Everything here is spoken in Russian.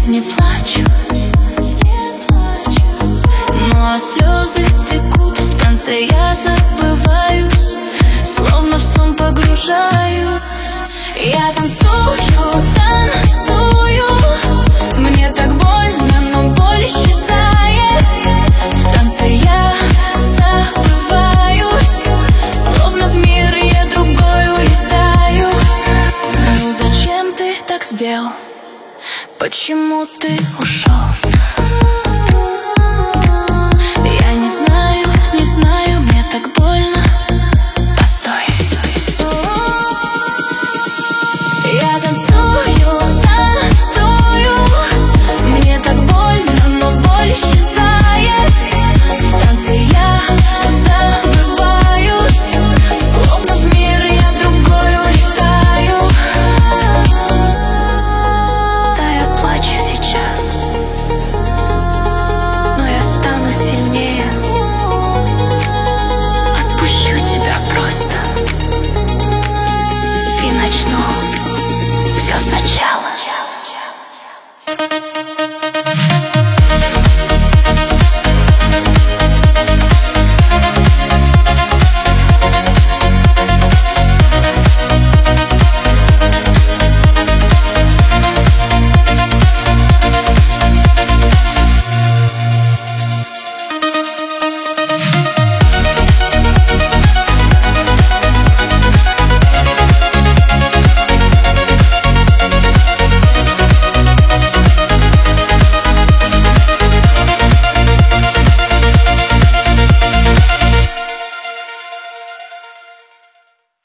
не плачу, но слезы текут. В танце я забываюсь, словно в сон погружаюсь. Я танцую, танцую, мне так больно, но боль исчезает. В танце я забываюсь, словно в мир я другой улетаю. Ну зачем ты так сделал? Почему ты ушел?